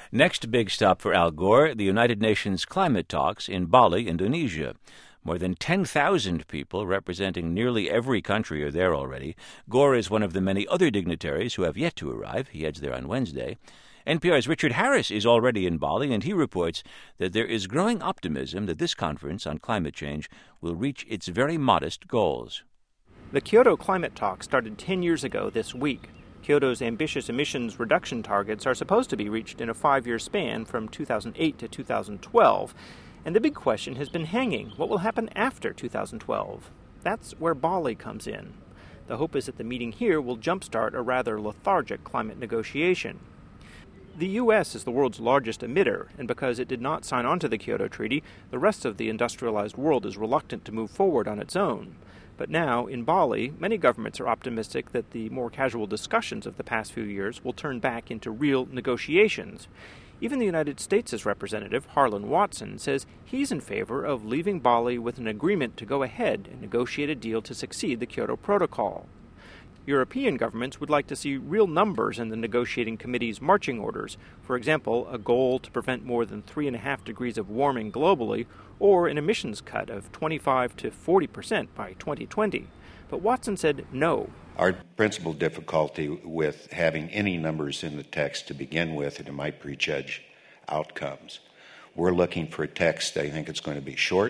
Next big stop for Al Gore, the United Nations climate talks in Bali, Indonesia. More than 10,000 people, representing nearly every country, are there already. Gore is one of the many other dignitaries who have yet to arrive. He heads there on Wednesday. NPR's Richard Harris is already in Bali, and he reports that there is growing optimism that this conference on climate change will reach its very modest goals. The Kyoto climate talks started 10 years ago this week. Kyoto's ambitious emissions reduction targets are supposed to be reached in a 5-year span from 2008 to 2012. And the big question has been hanging. What will happen after 2012? That's where Bali comes in. The hope is that the meeting here will jumpstart a rather lethargic climate negotiation. The U.S. is the world's largest emitter, and because it did not sign on to the Kyoto Treaty, the rest of the industrialized world is reluctant to move forward on its own. But now, in Bali, many governments are optimistic that the more casual discussions of the past few years will turn back into real negotiations. Even the United States' representative, Harlan Watson, says he's in favor of leaving Bali with an agreement to go ahead and negotiate a deal to succeed the Kyoto Protocol. European governments would like to see real numbers in the negotiating committee's marching orders. For example, a goal to prevent more than 3.5 degrees of warming globally, or an emissions cut of 25 to 40% by 2020. But Watson said no. Our principal difficulty with having any numbers in the text to begin with, and it might prejudge outcomes. We're looking for a text. I think it's going to be short,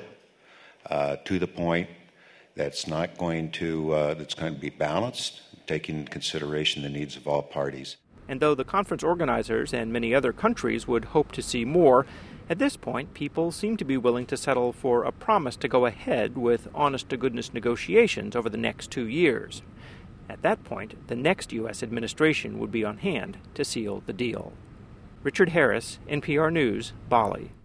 to the point. That's going to be balanced, taking into consideration the needs of all parties. And though the conference organizers and many other countries would hope to see more, at this point people seem to be willing to settle for a promise to go ahead with honest-to-goodness negotiations over the next 2 years. At that point, the next U.S. administration would be on hand to seal the deal. Richard Harris, NPR News, Bali.